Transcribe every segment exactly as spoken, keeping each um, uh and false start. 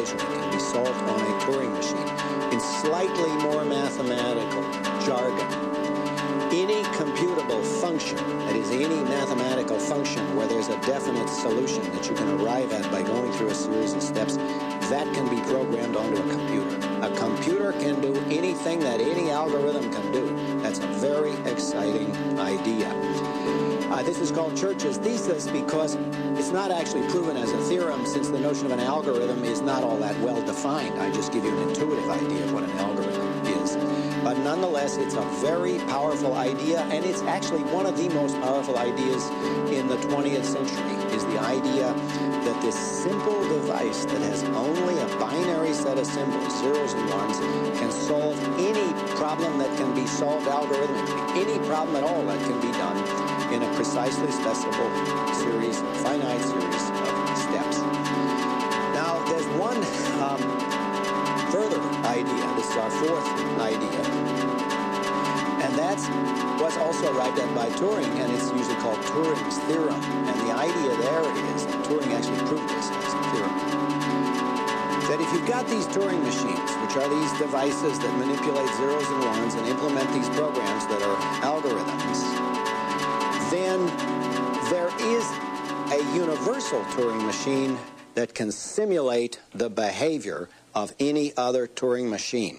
equation that can be solved on a Turing machine. In slightly more mathematical jargon, any computable function, that is any mathematical function where there's a definite solution that you can arrive at by going through a series of steps, that can be programmed onto a computer. A computer can do anything that any algorithm can do. That's a very exciting idea. Uh, this is called Church's thesis because it's not actually proven as a theorem, since the notion of an algorithm is not all that well defined. I just give you an intuitive idea of what an algorithm is. But nonetheless, it's a very powerful idea, and it's actually one of the most powerful ideas in the twentieth century, is the idea that this simple device that has only a binary set of symbols, zeros and ones, can solve any problem that can be solved algorithmically, any problem at all that can be done in a precisely specifiable series, finite series of steps. Now, there's one um, further idea. This is our fourth idea. And that was also arrived at by Turing, and it's usually called Turing's theorem. And the idea there is, and Turing actually proved this as a theorem, that if you've got these Turing machines, which are these devices that manipulate zeros and ones and implement these programs that are algorithms, then there is a universal Turing machine that can simulate the behavior of any other Turing machine.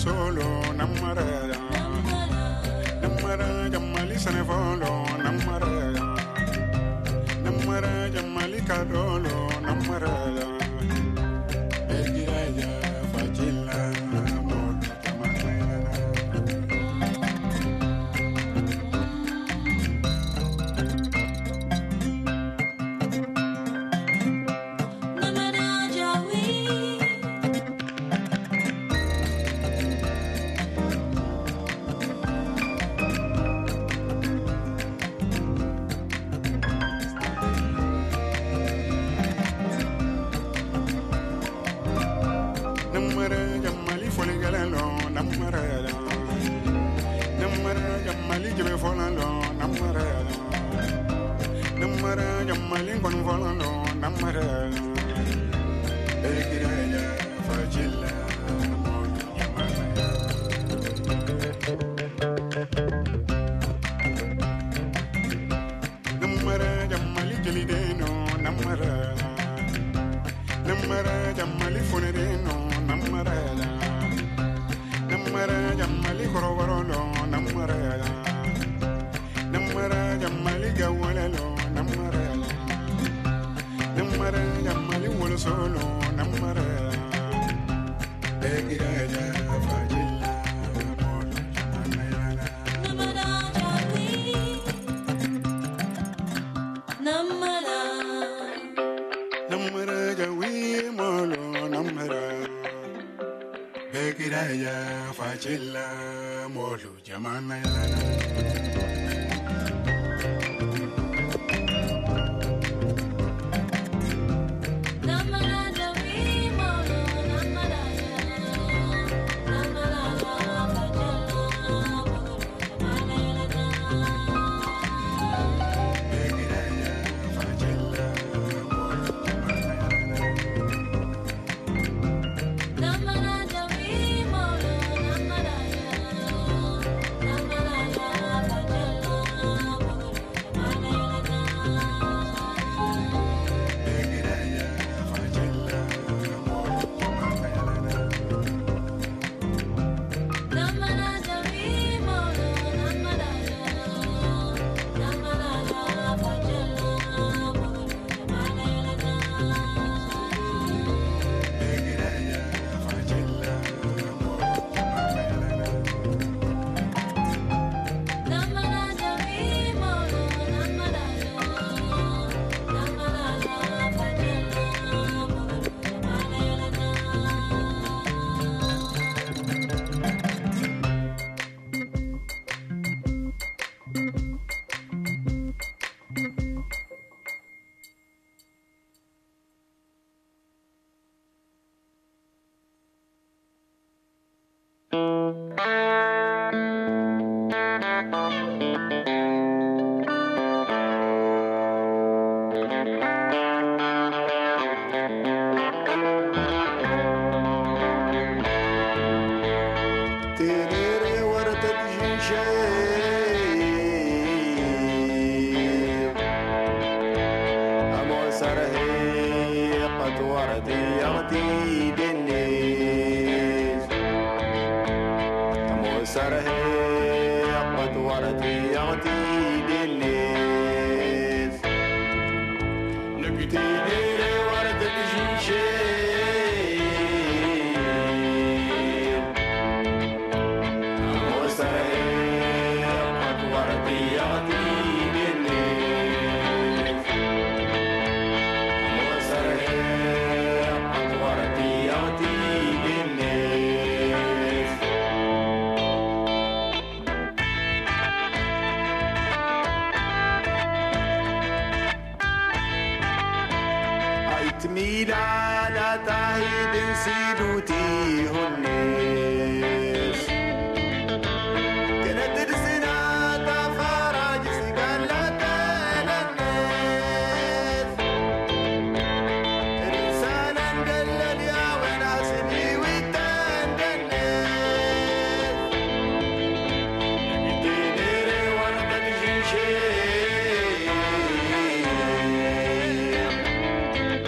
solo namara namara jamali sanefolo namara namara jamali kadolo namara begiraya fajilla mol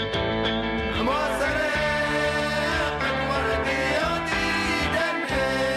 I'm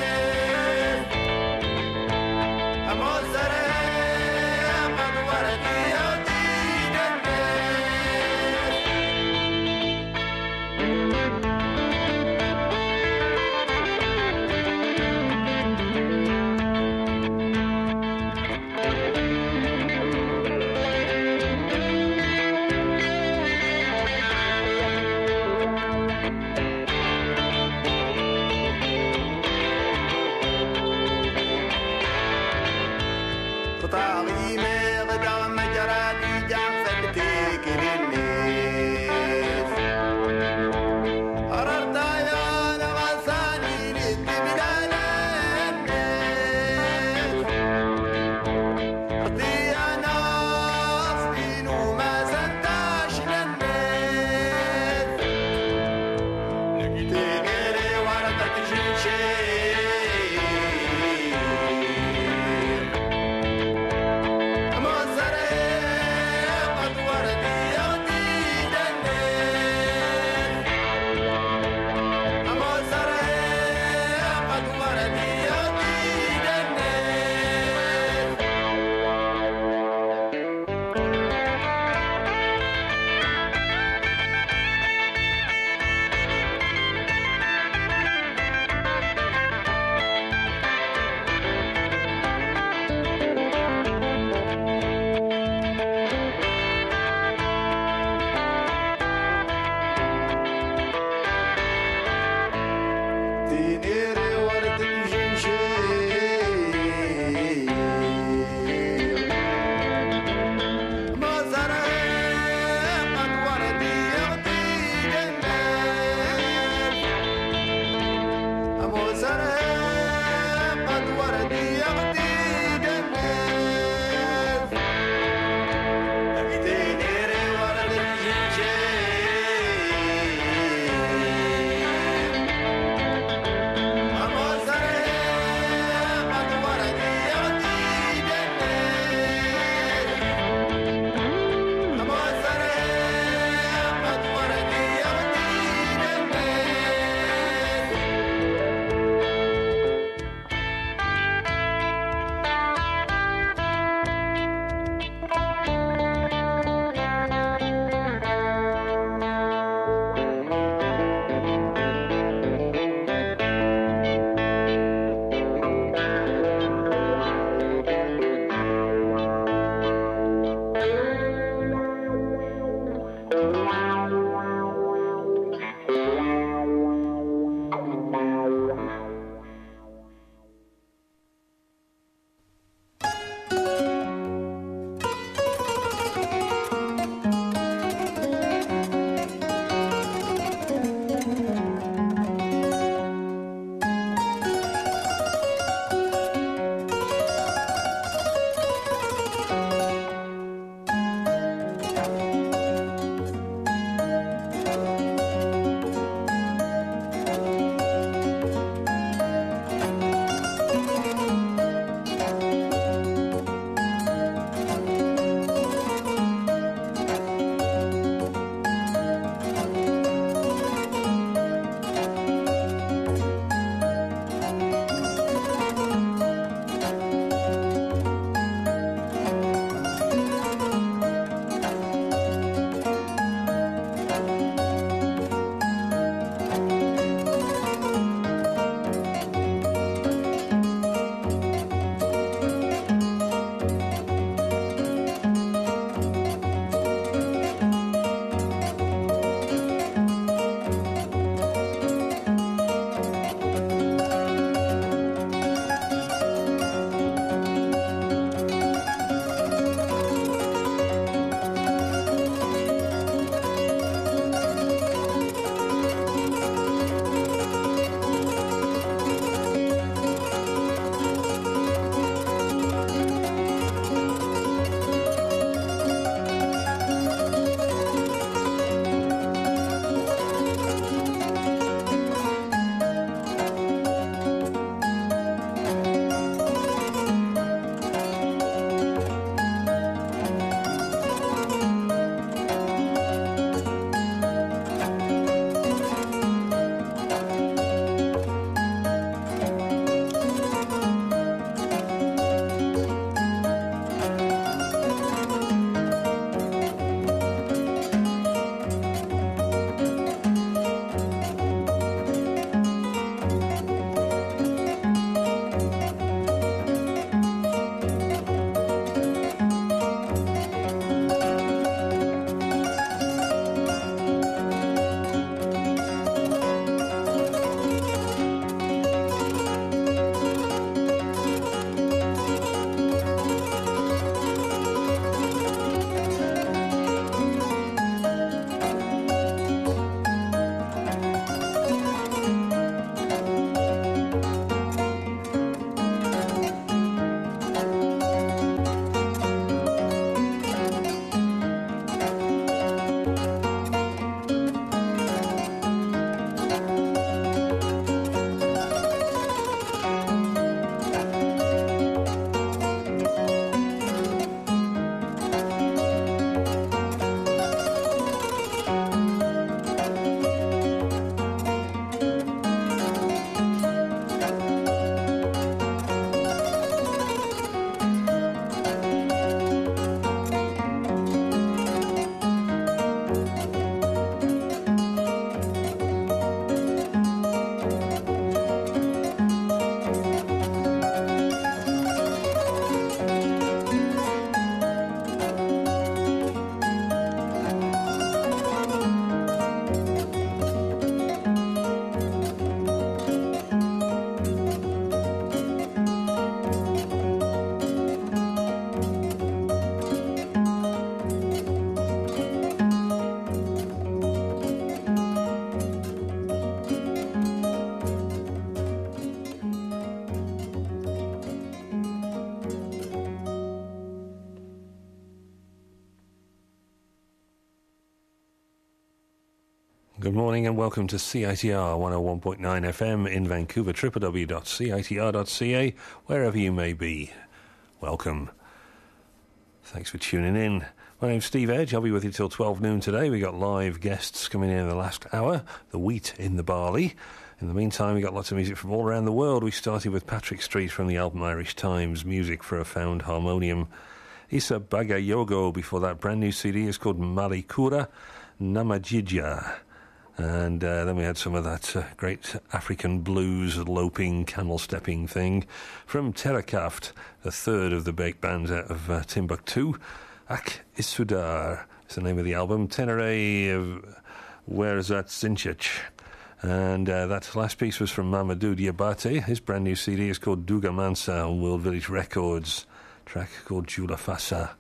Good morning and welcome to C I T R one oh one point nine F M in Vancouver, w w w dot c i t r dot c a, wherever you may be. Welcome. Thanks for tuning in. My name's Steve Edge. I'll be with you till twelve noon today. We got live guests coming in in the last hour, the wheat in the barley. In the meantime, we got lots of music from all around the world. We started with Patrick Street from the album Irish Times, Music for a Found Harmonium. Issa Bagayogo before that brand new C D is called Malikura Namajidja. And uh, then we had some of that uh, great African blues loping, camel-stepping thing from Terrakaft, the third of the big bands out of uh, Timbuktu. Ak Isudar is the name of the album. Tenere of Where's That Zinchich? And uh, that last piece was from Mamadou Diabate. His brand new C D is called Duga Mansa on World Village Records. A track called Jula Fasa.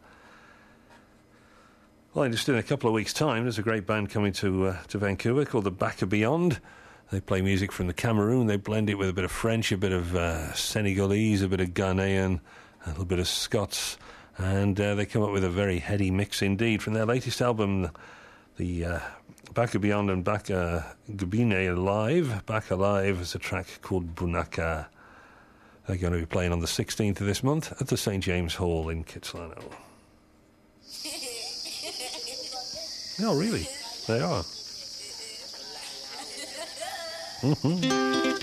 Well, just in a couple of weeks' time, there's a great band coming to uh, to Vancouver called the Baka Beyond. They play music from the Cameroon. They blend it with a bit of French, a bit of uh, Senegalese, a bit of Ghanaian, a little bit of Scots, and uh, they come up with a very heady mix indeed. From their latest album, the uh, Baka Beyond and Baka Gabine Live. Baka Live is a track called Bunaka. They're going to be playing on the sixteenth of this month at the Saint James Hall in Kitsilano. No, really, they are. Mm-hmm.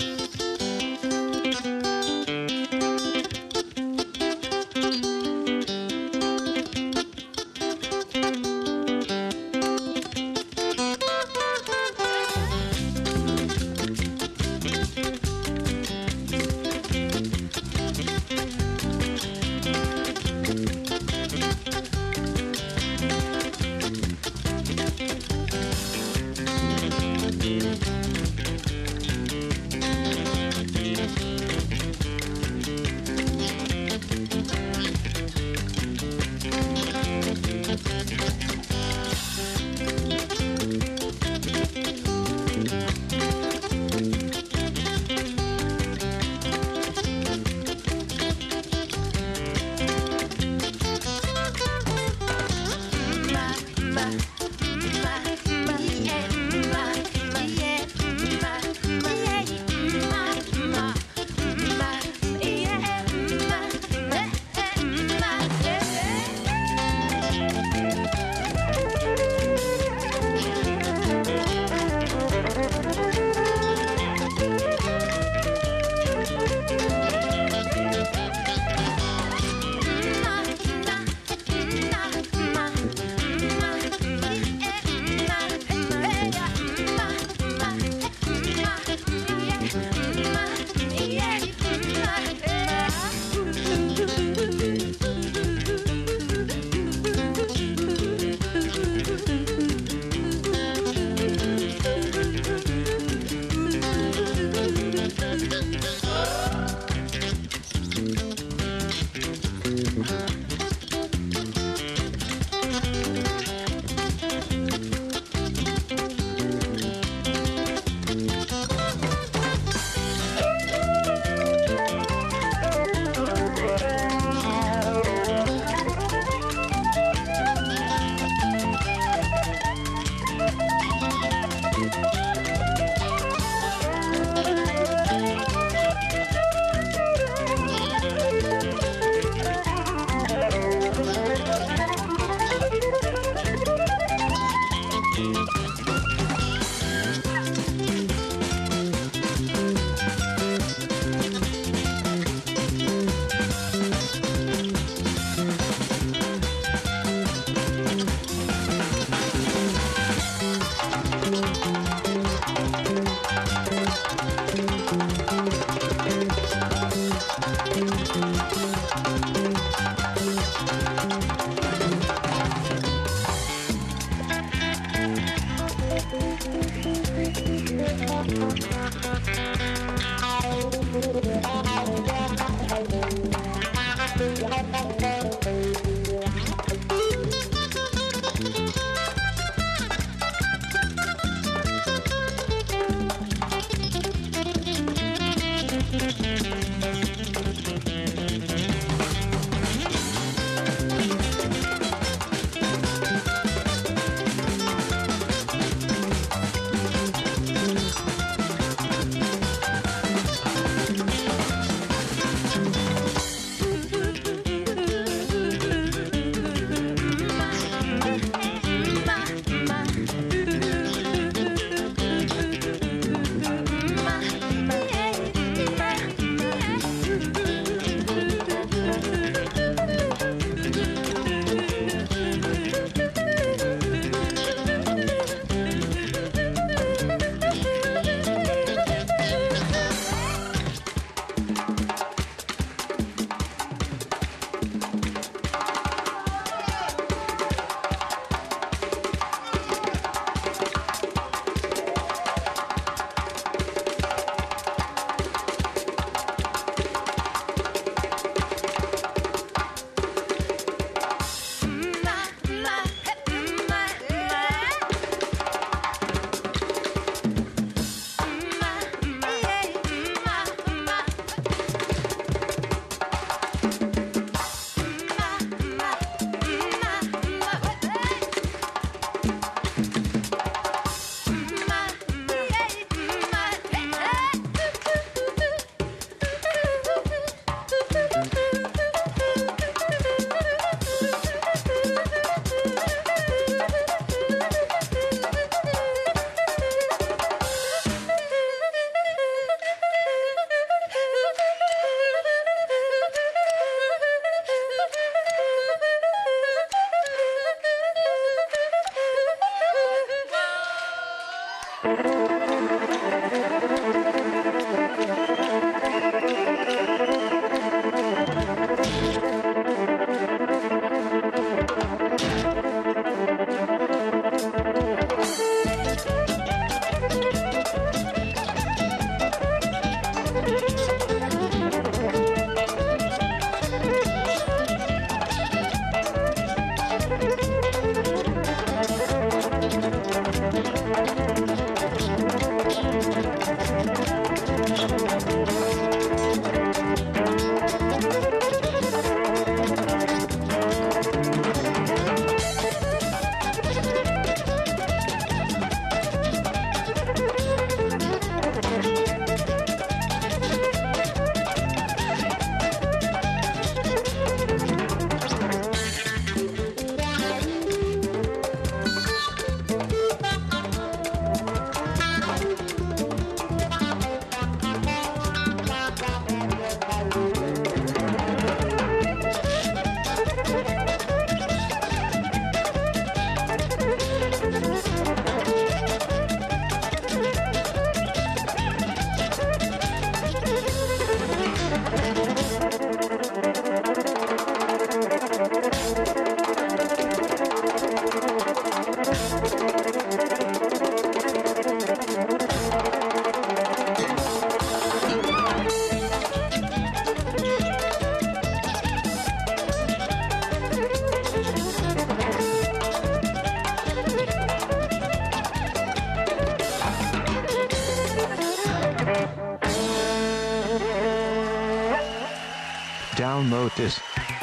Download this.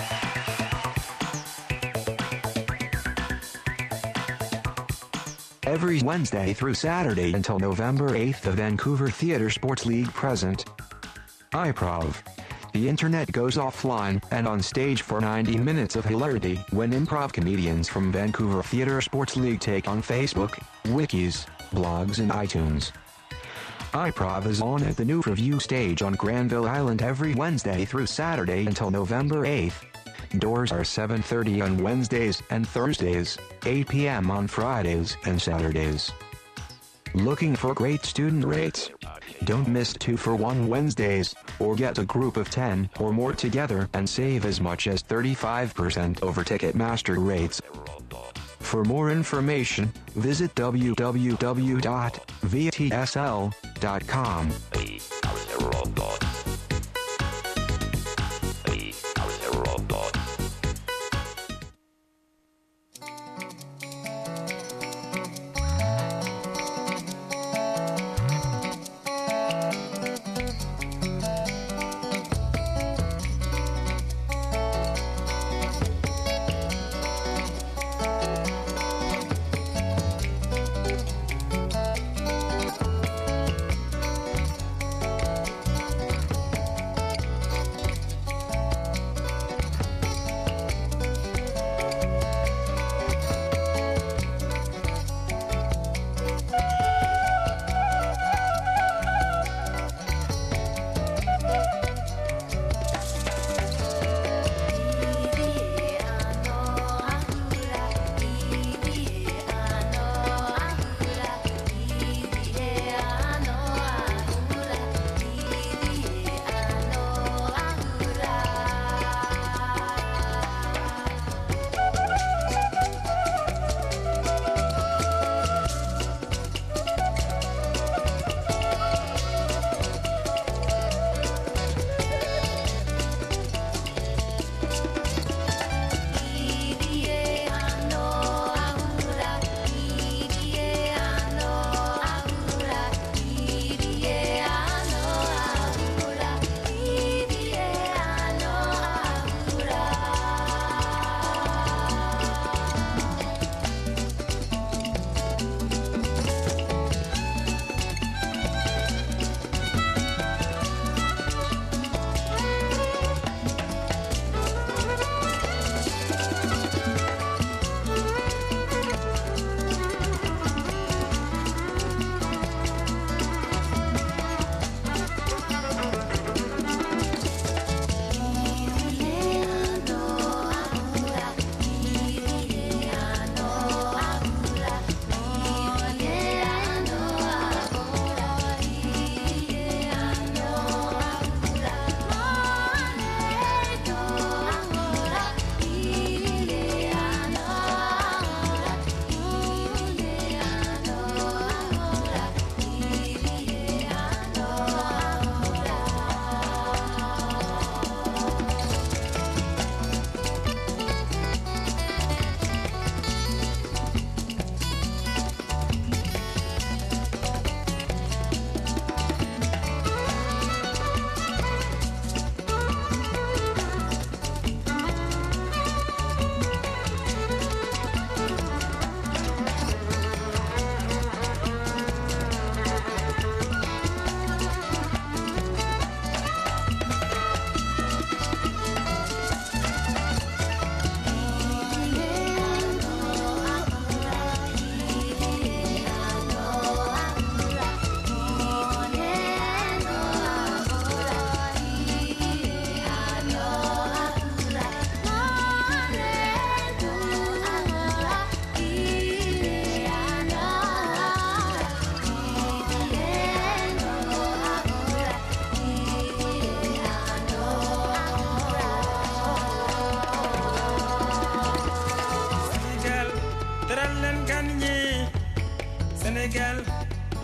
Every Wednesday through Saturday until November eighth, the Vancouver Theatre Sports League present iProv. The internet goes offline and on stage for ninety minutes of hilarity when improv comedians from Vancouver Theatre Sports League take on Facebook, wikis, blogs and iTunes. iProv is on at the New Review stage on Granville Island every Wednesday through Saturday until November eighth. Doors are seven thirty on Wednesdays and Thursdays, eight p.m. on Fridays and Saturdays. Looking for great student rates? Don't miss two for one Wednesdays, or get a group of ten or more together and save as much as thirty-five percent over Ticketmaster rates. For more information, visit w w w dot v t s l dot com.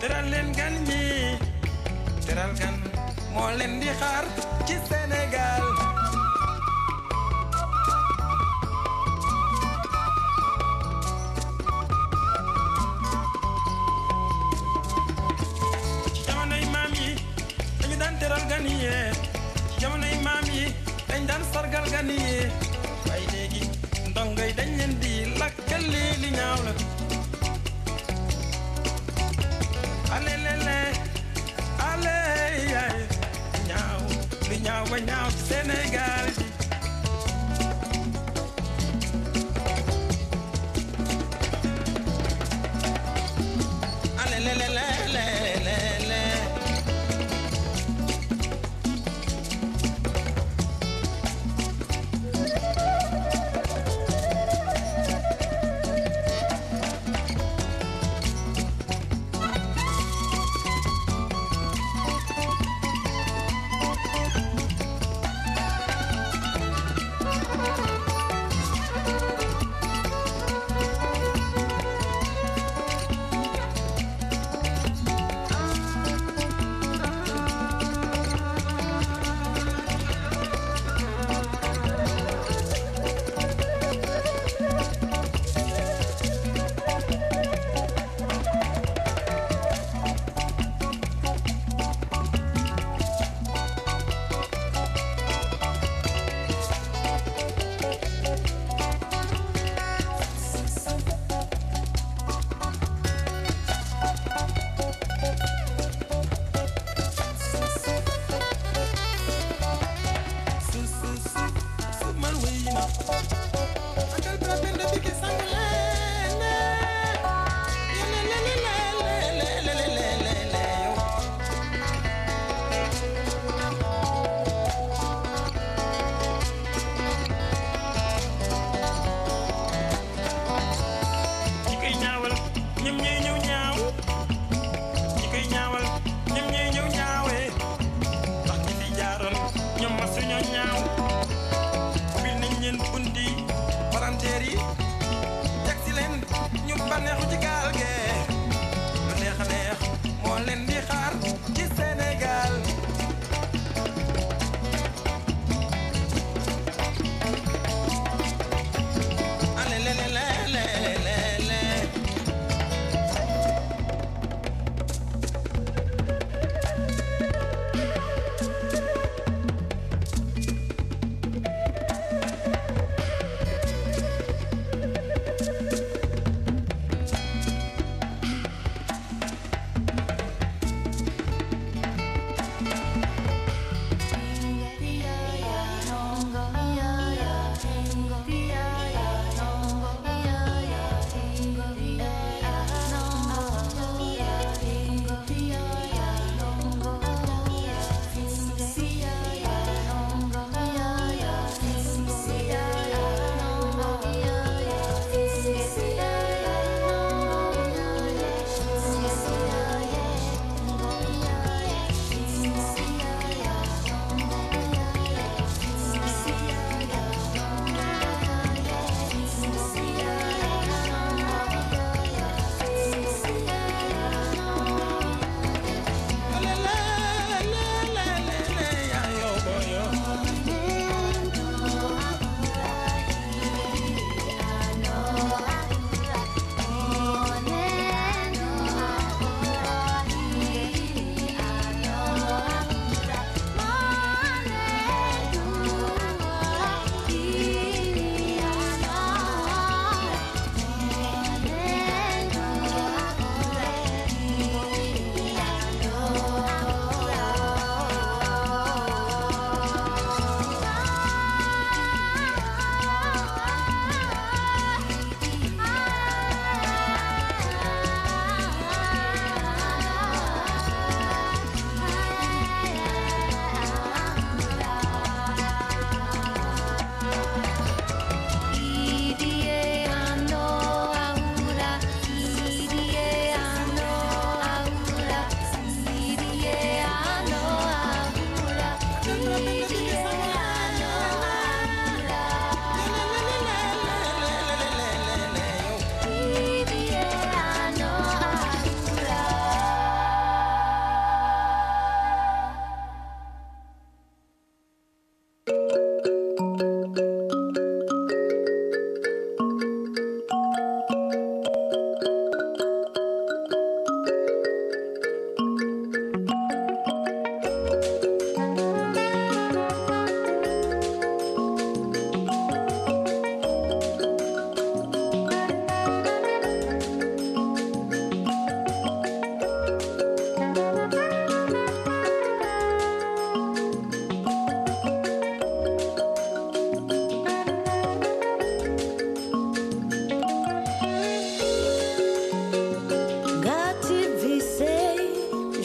teral leen gan ñi teral gan moo leen di xaar ci Sénégal ci jamonoy maam yi dañu daan teral gan yi ci jamonoy maam yi dañ daan sargal gan yi waaye léegi ndongo yi dañ leen di lakkal li ñaaw la ale lele ale yaay ñaaw li ñaaw ba ñaaw ci Sénégal ji ale lele lele lele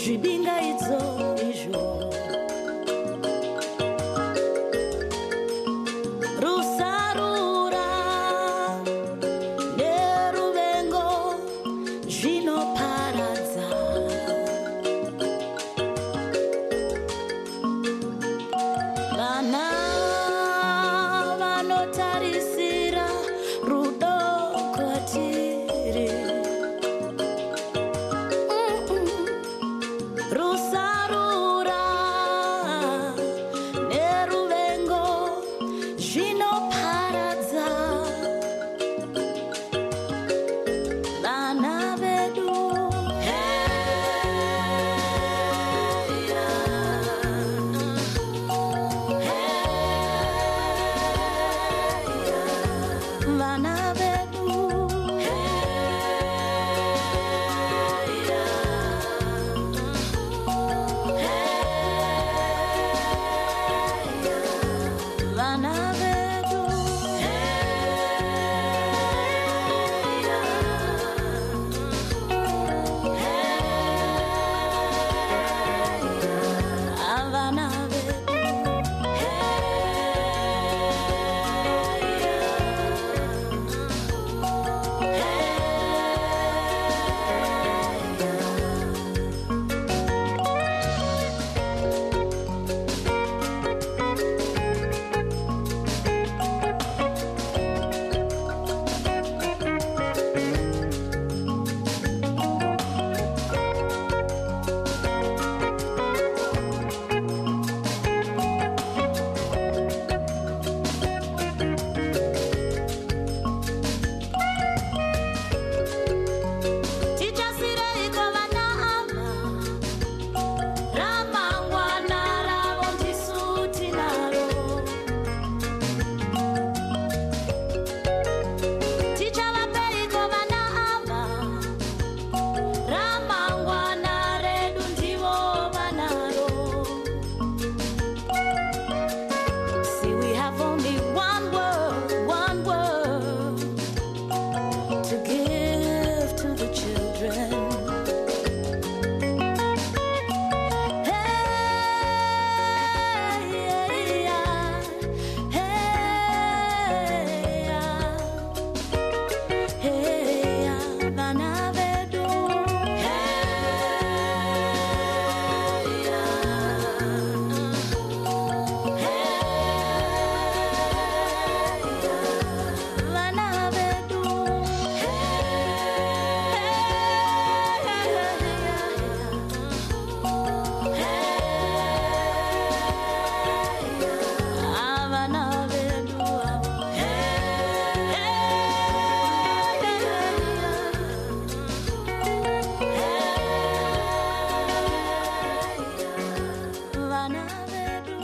zvibingaidzo izvo rusarura neruvengo zvinoparadza vana vanotarisira rudo kwatiri rusarura neruvengo zvinoparadza vana vedu vana vedu vana vedu avana vedu tichasireiko vana ava ramangwana ravo ndisu tinaro tichavapeiko vana ava ramangwana redu ndivo vanaro see we have only one world one world to give to the children. Hey, yeah, hey, yeah, hey, yeah, vana vedu. Hey, yeah, vana vedu. Avana vedu avo. Vana vedu.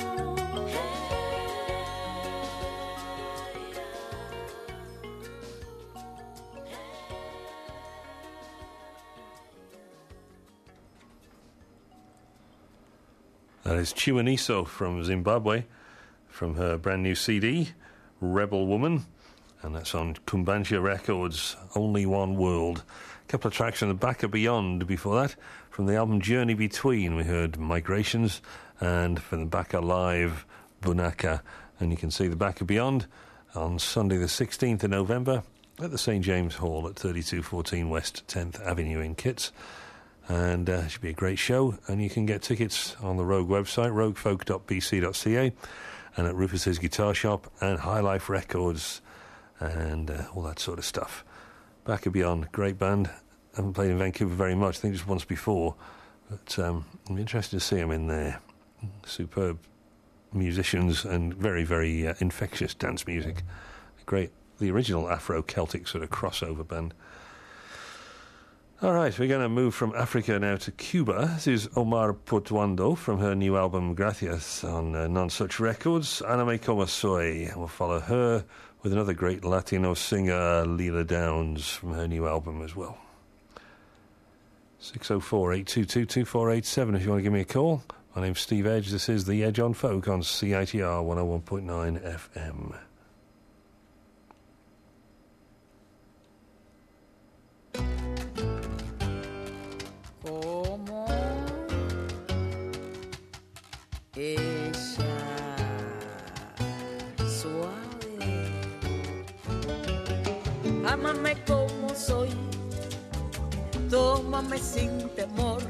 That is Chiwaniso from Zimbabwe, from her brand new C D, Rebel Woman, and that's on Kumbansha Records, Only One World. A couple of tracks from the Back of Beyond before that. From the album Journey Between, we heard Migrations, and from the Back of Live, Bunaka. And you can see the Back of Beyond on Sunday the sixteenth of November at the Saint James Hall at thirty-two fourteen West tenth Avenue in Kitts. And uh, it should be a great show, and you can get tickets on the Rogue website, roguefolk dot b c dot c a, and at Rufus's Guitar Shop and High Life Records, and uh, all that sort of stuff. Back of Beyond, great band. Haven't played in Vancouver very much, I think just once before, but um, I'm interested to see them in there. Superb musicians and very, very uh, infectious dance music. Great, the original Afro-Celtic sort of crossover band. All right, we're going to move from Africa now to Cuba. This is Omar Portuando from her new album Gracias on uh, Non-Such Records. Aname Como Soy. We'll follow her with another great Latino singer, Leela Downs, from her new album as well. six oh four, eight two two, two four eight seven if you want to give me a call. My name's Steve Edge. This is The Edge on Folk on C I T R one oh one point nine F M. Como ella suave. Ámame como soy, tómame sin temor,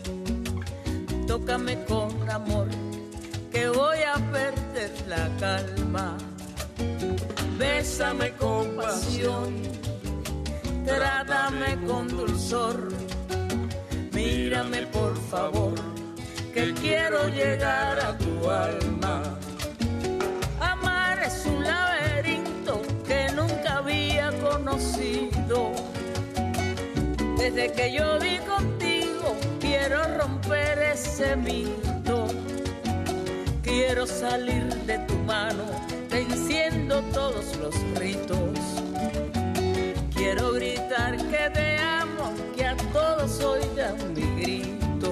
tócame con amor, que voy a perder la calma. Bésame con pasión, trátame con dulzor, mírame por favor, que quiero llegar a tu alma. Amar es un laberinto que nunca había conocido. Desde que yo vi contigo, quiero romper ese mito. Quiero salir de tu mano, venciendo todos los ritos. Quiero gritar que te amo, que a todos oigan mi grito.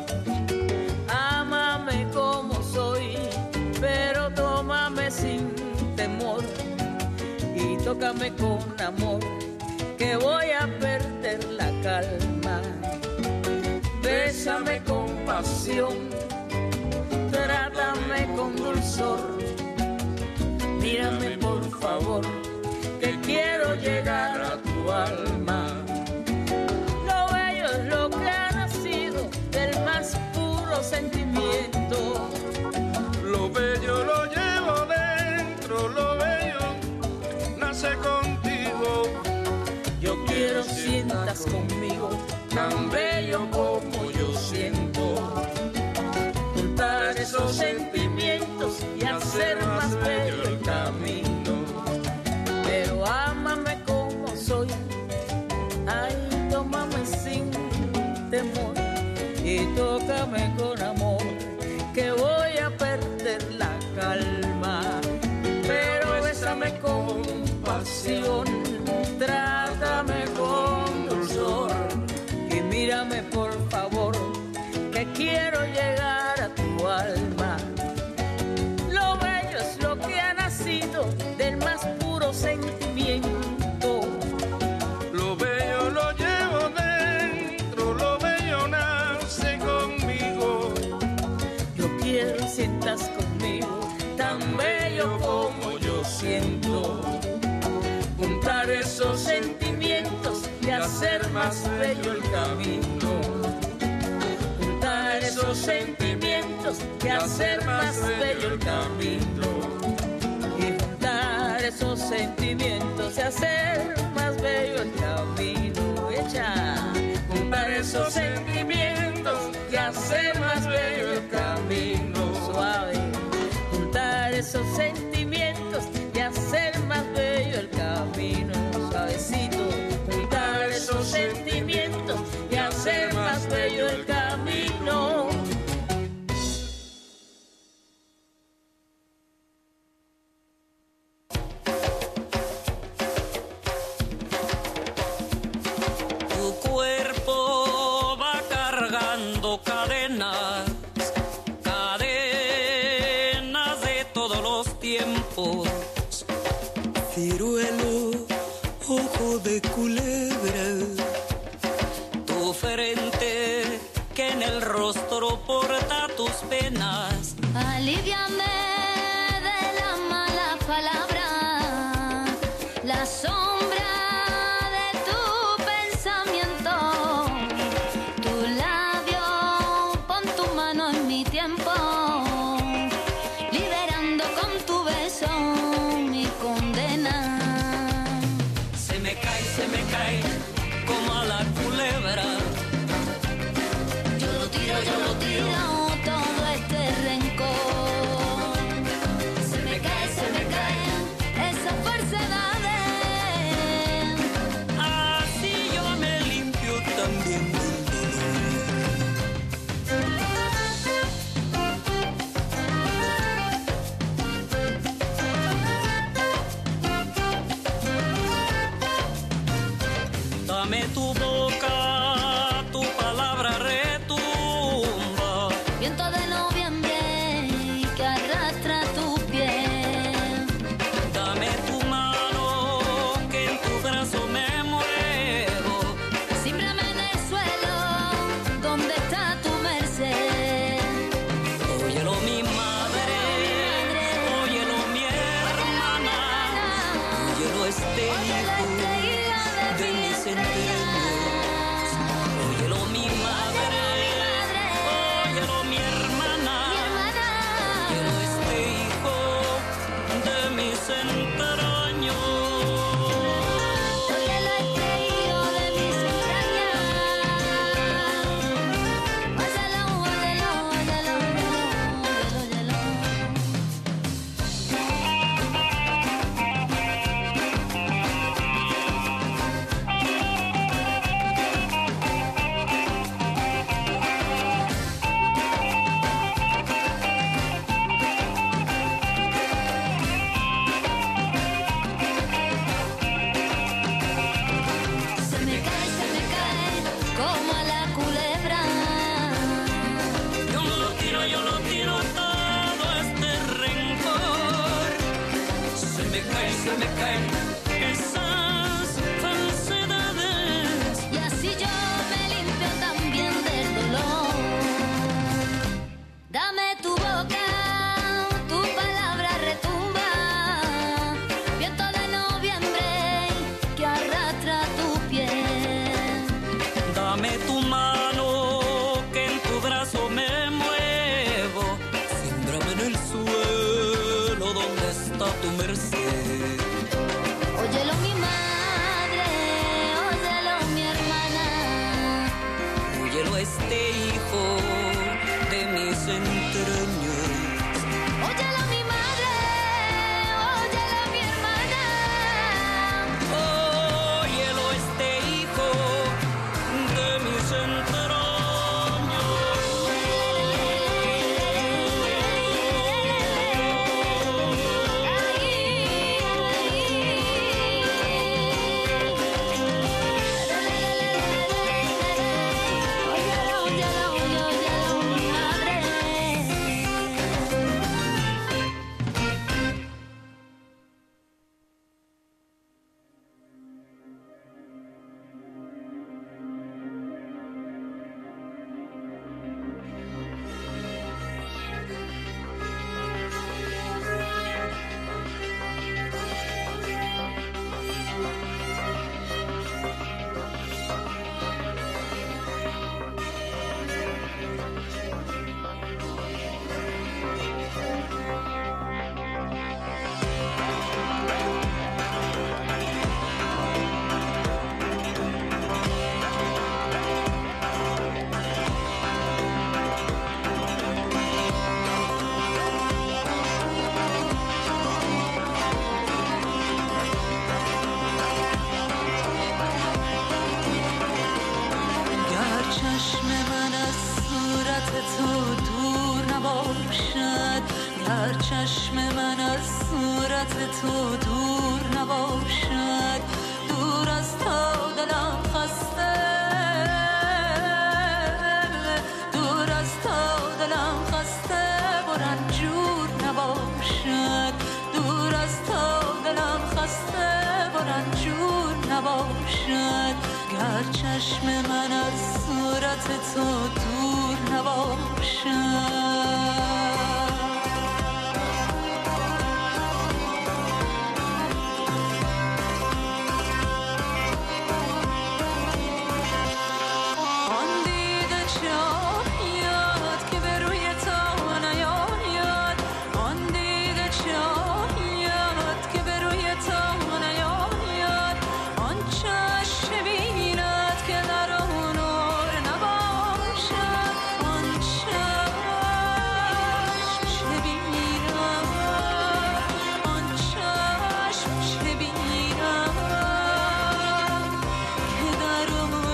Ámame como soy, pero tómame sin temor y tócame con amor, que voy a perder la calma. Bésame con pasión, trátame con dulzor, mírame por favor, que quiero llegar a tu alma. Lo bello es lo que ha nacido del más puro sentimiento. Lo bello lo llevo dentro, lo bello nace contigo. Yo quiero sientas conmigo, tan bello como yo siento. Juntar esos sentimientos y hacer más bello el camino. Pero ámame como soy, ay, tómame sin temor y tócame con amor, que voy a perder la calma. Pero bésame con pasión, trátame con dulzor y mírame por favor, que quiero llegar a tu alma. Lo bello es lo que ha nacido del más puro sentimiento. Lo bello lo llevo dentro, lo bello nace conmigo. Yo quiero sientas conmigo, tan bello como yo siento. Juntar esos sentimientos y hacer más bello el camino. Juntar esos sentimientos y hacer más bello el camino. Y juntar esos sentimientos y hacer más bello el camino. Echa. Juntar esos sentimientos y hacer más bello el camino. Suave. Juntar esos sentimientos y hacer más bello el camino. Suavecito. Juntar esos sentimientos y hacer más bello el camino. Tu cuerpo va cargando cadenas, cadenas de todos los tiempos. Ciruelo, ojo de culebra, tu frente que en el rostro porta tus penas. Aliviame de la mala palabra, la sombra de tu pensamiento. Tu labio, pon tu mano en mi tiempo, liberando con tu beso mi condena. Se me cae, se me cae como a la culebra. Yo lo tiro, yo lo tiro, todo este rencor. Se me cae, se me caen esas falsedades. Así yo me limpio también del dolor. Dame tu boca, tu palabra retumba. caen esas falsedades. Y así yo me limpio también del dolor. Dame tu boca, tu palabra retumba, viento de noviembre que arrastra tu piel. Dame tu mano que en tu brazo me muevo. Siémbrame en el suelo donde está tu merced. Óyelo mi madre, óyelo mi hermana. Óyelo este hijo de mis entrañas. Óyelo mi madre, óyelo mi hermana. Óyelo este hijo de mis Óyelo, óyelo, óyelo mi madre. گر چشم من از صورت تو دور نباشد، گر چشم من از صورت تو دور نباشد، دور از تو دلم خسته، دور از تو دلم خسته و رنجور نباشد، دور از تو دلم خسته و رنجور نباشد، گر چشم من از صورت تو دور نباشد. آن دیده چاهیاد که به روی تو نیاید، آن دیده چاهیاد که به روی تو نیاید، آن چشم بیند که در آن نور نباشد، آن چشم چه بیند، آن چشم چه بیند که در آن نور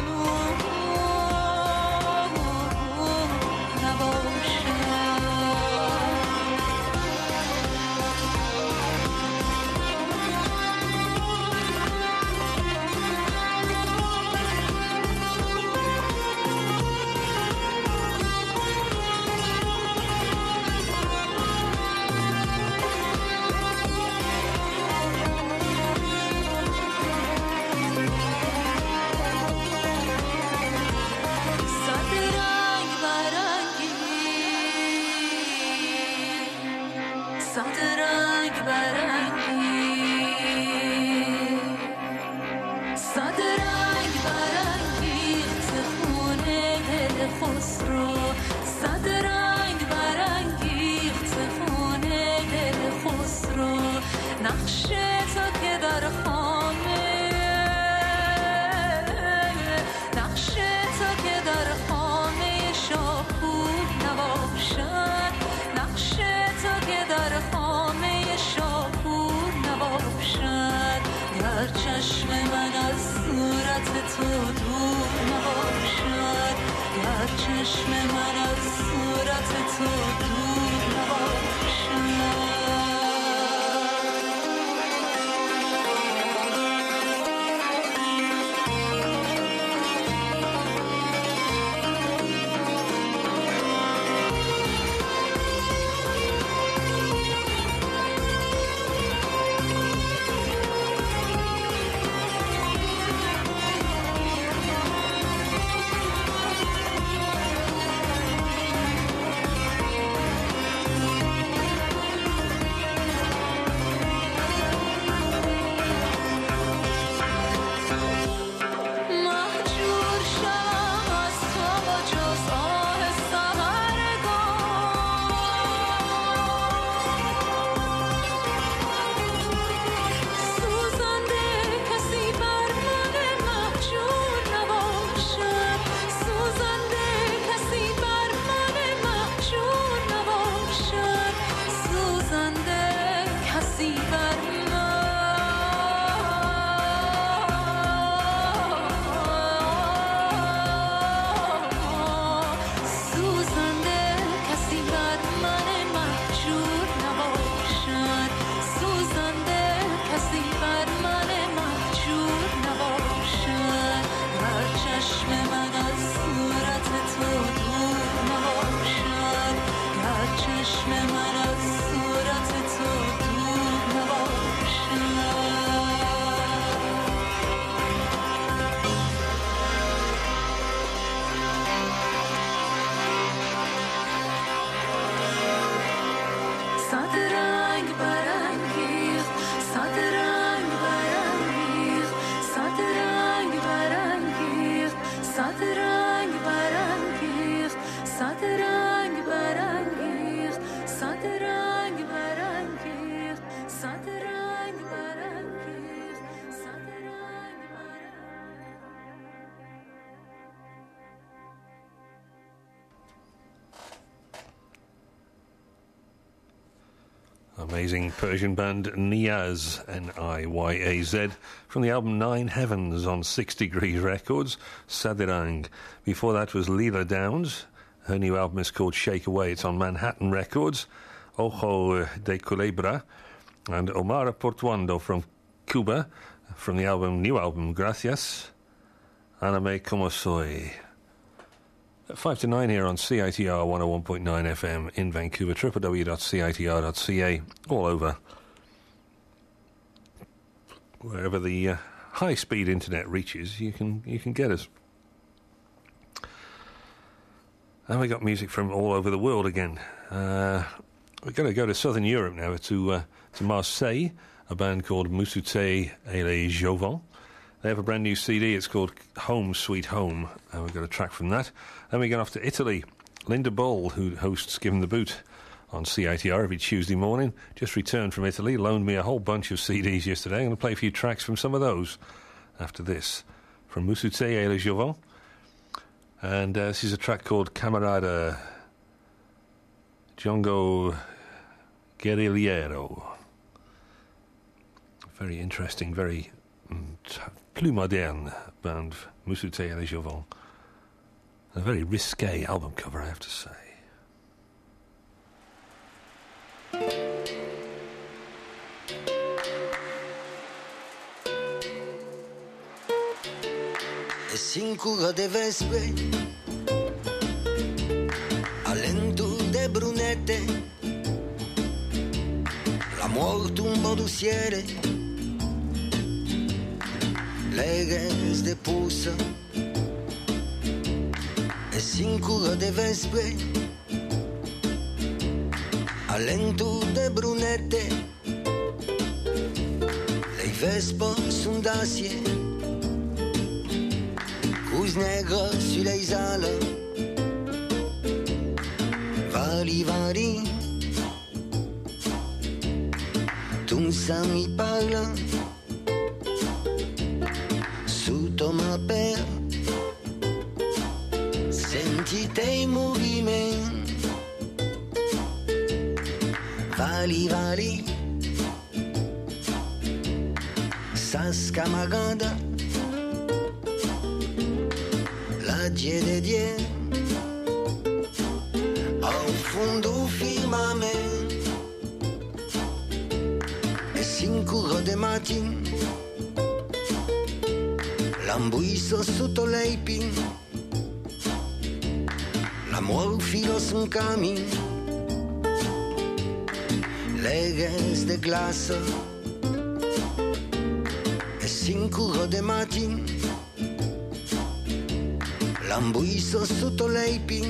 صد رنگ برنگی، صد رنگ برنگی، صد رنگ برانگیخت خونه دل خسرو، صد رنگ برانگیخت خونه دل خسرو، نقش تو که در خانه، نقش تو که در خانه شاپور نباشد، نقش تو که در خانه شاپور نباشد، گر چشم من از صورت تو دور نباشد، گر چشم من از صورت تو دور نباشد. Amazing Persian band Niyaz, N I Y A Z, from the album Nine Heavens on Six Degrees Records, Sadirang. Before that was Leela Downs. Her new album is called Shake Away. It's on Manhattan Records. Ojo de Culebra. And Omar Portuando from Cuba, from the album, new album, Gracias. Aname Como Soy. Five to nine here on C I T R one oh one point nine F M in Vancouver, w w w dot c i t r dot c a, all over. Wherever the uh, high-speed internet reaches, you can you can get us. And we got music from all over the world again. Uh, we're going to go to Southern Europe now, to uh, to Marseille, a band called Musouté et les Jovans. They have a brand new C D, it's called Home Sweet Home, and we've got a track from that. Then we get off to Italy. Linda Bull, who hosts Given the Boot on C I T R every Tuesday morning, just returned from Italy, loaned me a whole bunch of C Ds yesterday. I'm going to play a few tracks from some of those after this. From Musouté et les Jovans. And uh, this is a track called Camarada Django Guerrillero. Very interesting, very mm, plus moderne band, Musouté et les Jovans. A very risque album cover, I have to say. E sicuro de vespe, all'entour de brunette, l'amor tumbo du cielo, legues de pousse, e sicuro de vespe, all'entour de brunette, le vespe sunt d'acier, coups nègres sur les ailes, vali vali, tout ça m'y parle, sous ton ma père, senti tes mouvements, vali vali, sa scamarada, la die de die, ao fundo firmament, e sicuro de matin, l'ambuiso sotto lei pin, l'amor filo sun camin, legues de glace, e sicuro de matin, l'ambuiso sotto lei pin,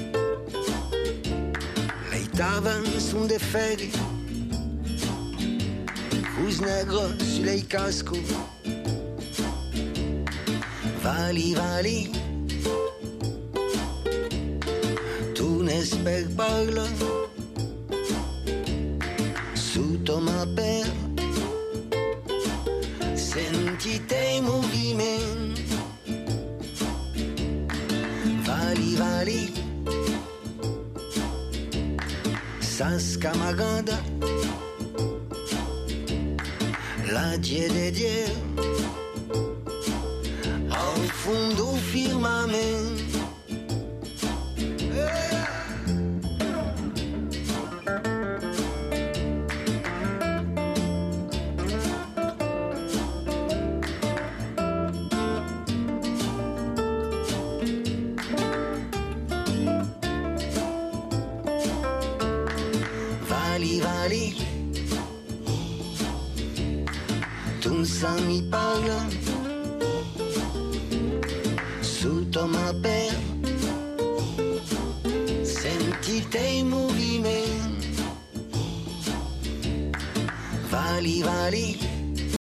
lei tavan sun de ferri, cus negro su lei casco, vali vali, tu n'espères parle, sotto ma per, senti te movimenti, vali vali, sa scamarada, la die de die, ao fundo firmament. Vali vali, tu ça mi parle, sotto ma per, senti te movimenti, vali vali,